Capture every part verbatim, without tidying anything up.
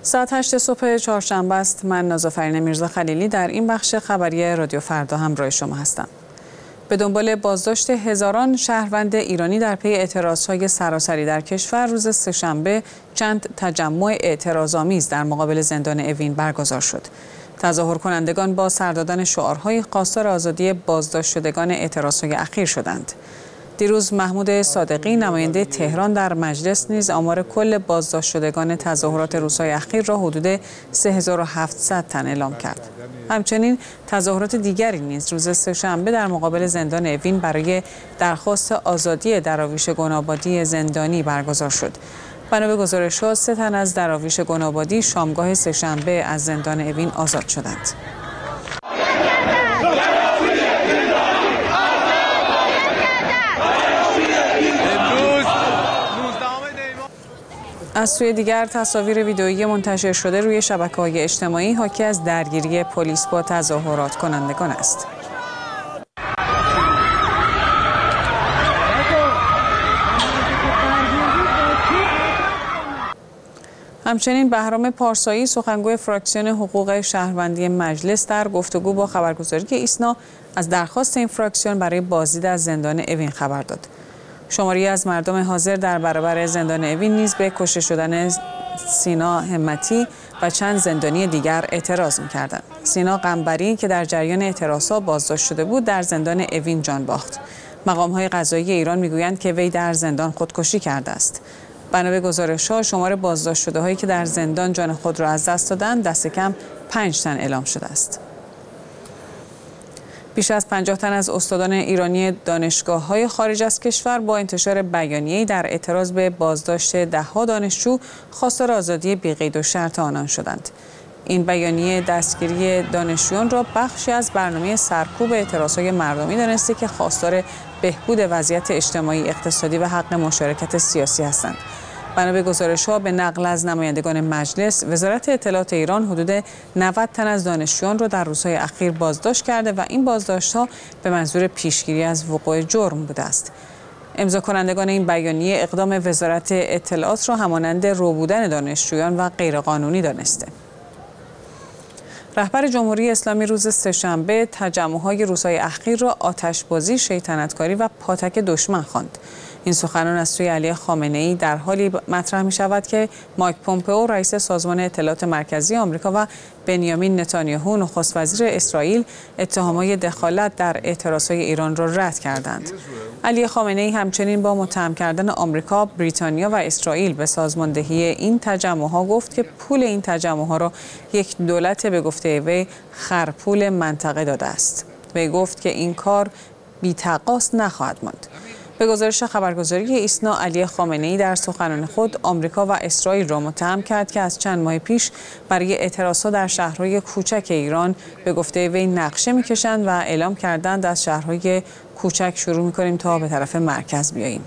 ساعت هشت صبح چهارشنبه است. من نازافرین میرزا خلیلی در این بخش خبری رادیو فردا همراه شما هستم. به دنبال بازداشت هزاران شهروند ایرانی در پی اعتراضهای سراسری در کشور، روز سه‌شنبه چند تجمع اعتراض‌آمیز در مقابل زندان اوین برگزار شد. تظاهر کنندگان با سر دادن شعارهای خواستار آزادی بازداشت شدگان اعتراضهای اخیر شدند. دیروز محمود صادقی نماینده تهران در مجلس نیز آمار کل بازداشت شدگان تظاهرات روزهای اخیر را حدود سه هزار و هفتصد تن اعلام کرد. همچنین تظاهرات دیگری نیز روز سه‌شنبه در مقابل زندان اوین برای درخواست آزادی دراویش گنابادی زندانی برگزار شد. بنا به گزارش‌ها سه تن از دراویش گنابادی شامگاه سه‌شنبه از زندان اوین آزاد شدند. از سوی دیگر تصاویر ویدئویی منتشر شده روی شبکه‌های اجتماعی حاکی از درگیری پلیس با تظاهرات کنندگان است. همچنین بهرام پارسایی سخنگوی فراکسیون حقوق شهروندی مجلس در گفتگو با خبرگزاری ایسنا از درخواست این فراکسیون برای بازدید از زندان اوین خبر داد. شماری از مردم حاضر در برابر زندان اوین نیز به کشته شدن سینا همتی و چند زندانی دیگر اعتراض می‌کردند. سینا قنبری که در جریان اعتراضات بازداشت شده بود در زندان اوین جان باخت. مقام‌های قضایی ایران می‌گویند که وی در زندان خودکشی کرده است. بنا به گزارش‌ها شمار بازداشت شده‌هایی که در زندان جان خود را از دست دادند دست کم پنج تن اعلام شده است. بیش از پنجاه تن از استادان ایرانی دانشگاه‌های خارج از کشور با انتشار بیانیه‌ای در اعتراض به بازداشت ده‌ها دانشجو خواستار آزادی بی‌قید و شرط آنان شدند. این بیانیه دستگیری دانشجویان را بخشی از برنامه سرکوب اعتراض‌های مردمی دانسته که خواستار بهبود وضعیت اجتماعی، اقتصادی و حق مشارکت سیاسی هستند. بنا به گزارش‌ها به نقل از نمایندگان مجلس، وزارت اطلاعات ایران حدود نود تن از دانشجویان را در روزهای اخیر بازداشت کرده و این بازداشت‌ها به منظور پیشگیری از وقوع جرم بوده است. امضا کنندگان این بیانیه اقدام وزارت اطلاعات را همانند رو بودن دانشجویان و غیرقانونی دانسته. رهبر جمهوری اسلامی روز سه‌شنبه تجمع‌های روزهای اخیر را آتش‌بازی، شیطنتکاری و پاتک دشمن خواند. این سخنان از سوی علی خامنه‌ای در حالی مطرح می شود که مایک پومپئو رئیس سازمان اطلاعات مرکزی آمریکا و بنیامین نتانیاهو نخست وزیر اسرائیل اتهامات دخالت در اعتراضهای ایران را رد کردند. علی خامنه‌ای همچنین با متهم کردن آمریکا، بریتانیا و اسرائیل به سازماندهی این تجمع‌ها گفت که پول این تجمع‌ها را یک دولت به گفته وی خرپول منطقه داده است. وی گفت که این کار بی‌تقاص نخواهد ماند. به گزارش خبرگزاری ایسنا، علی خامنه‌ای در سخنان خود آمریکا و اسرائیل را متهم کرد که از چند ماه پیش برای اعتراضات در شهرهای کوچک ایران به گفته وی نقشه می‌کشند و اعلام کردند از شهرهای کوچک شروع می‌کنیم تا به طرف مرکز بیاییم.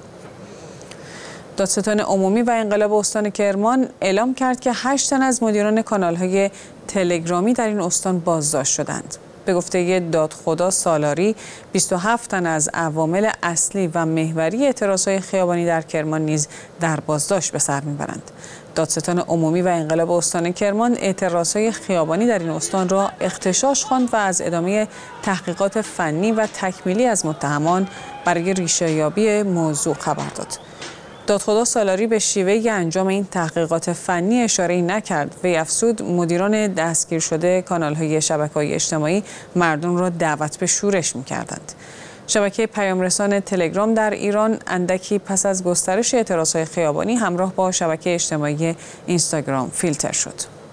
دادستان عمومی و انقلاب استان کرمان اعلام کرد که هشت تن از مدیران کانال‌های تلگرامی در این استان بازداشت شدند. به گفته دادخدا سالاری، بیست و هفت تن از عوامل اصلی و محوری اعتراضهای خیابانی در کرمان نیز در بازداشت به سر میبرند. دادستان عمومی و انقلاب استان کرمان اعتراضهای خیابانی در این استان را اغتشاش خواند و از ادامه تحقیقات فنی و تکمیلی از متهمان برای ریشه‌یابی موضوع خبر داد. دادخدا سالاری به شیوه انجام این تحقیقات فنی اشاره‌ای نکرد. وی افزود مدیران دستگیر شده کانال‌های شبکه‌های اجتماعی مردم را دعوت به شورش می‌کردند. شبکه پیام‌رسان تلگرام در ایران اندکی پس از گسترش اعتراضهای خیابانی همراه با شبکه اجتماعی اینستاگرام فیلتر شد.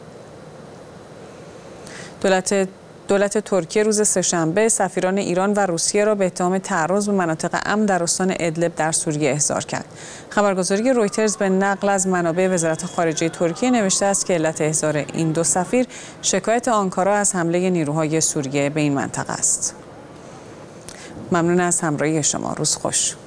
دولت دولت ترکیه روز سه‌شنبه سفیران ایران و روسیه را به اتهام تعرض به مناطق امن در استان ادلب در سوریه احضار کرد. خبرگزاری رویترز به نقل از منابع وزارت خارجه ترکیه نوشته است که علت احضار این دو سفیر شکایت آنکارا از حمله نیروهای سوریه به این منطقه است. ممنون از همراهی شما. روز خوش.